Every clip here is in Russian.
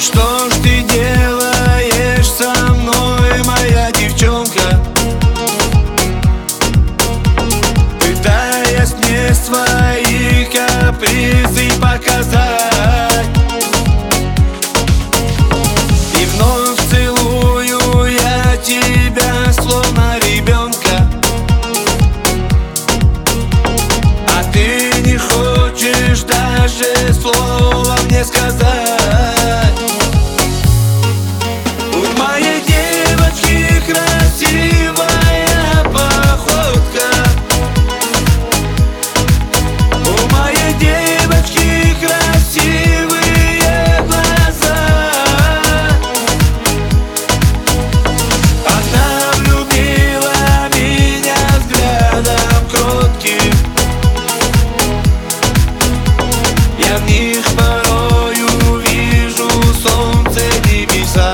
что ж ты делаешь со мной, моя девчонка, пытаясь мне свои капризы показать? И вновь целую я тебя, словно ребенка, а ты не хочешь даже слова мне сказать. У моей девочки красивая походка, у моей девочки красивые глаза. Она влюбила меня взглядом кротким, я в них порою вижу солнце, небеса.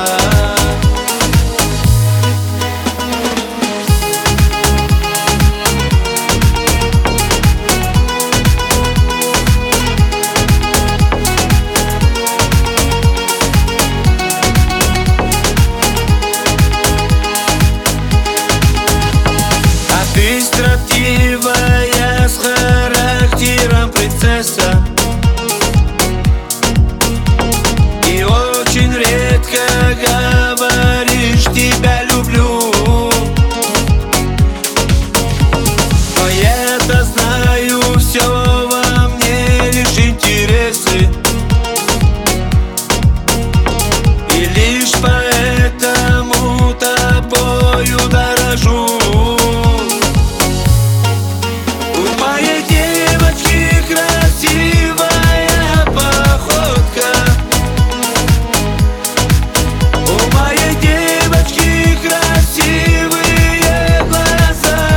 А ты строптивая, с характером принцесса, и очень редко говоришь «тебя люблю». Но я-то знаю, все во мне лишь интересы, и лишь поэтому тобою дорожу. У моей девочки красивая походка, у моей девочки красивые глаза.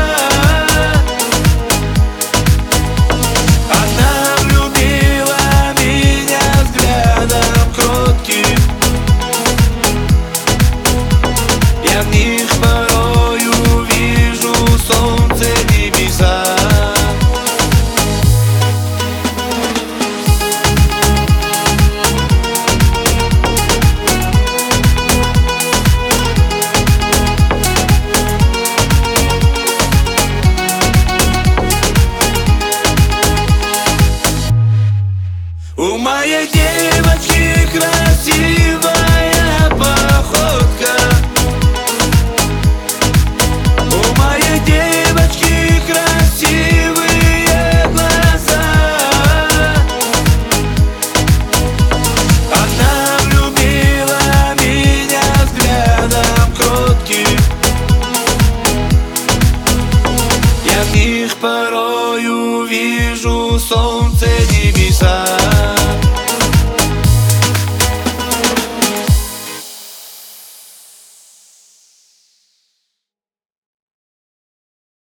Она влюбила меня взглядом кротким, я в них порою вижу солнце, небеса. У моей девочки красивая